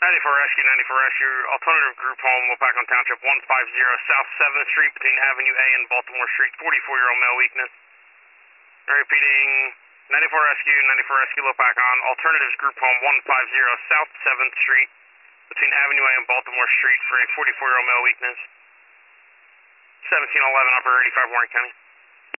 94 Rescue, 94 Rescue, alternative group home, Lopakon Township, 150 South 7th Street between Avenue A and Baltimore Street, 44-year-old male weakness. Repeating, 94 Rescue, 94 Rescue, Lopakon, alternatives group home, 150 South 7th Street between Avenue A and Baltimore Street for a 44-year-old male weakness. 1711 Upper 85 Warren County.